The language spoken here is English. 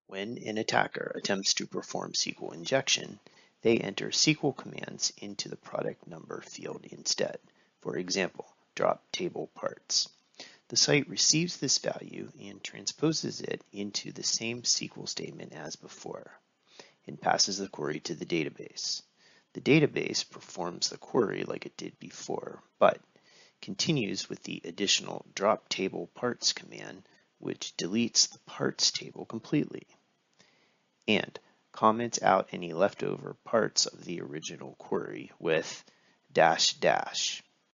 When an attacker attempts to perform SQL injection, they enter SQL commands into the product number field instead. For example, drop table parts. The site receives this value and transposes it into the same SQL statement as before and passes the query to the database. The database performs the query like it did before, but continues with the additional drop table parts command, which deletes the parts table completely, and comments out any leftover parts of the original query with --.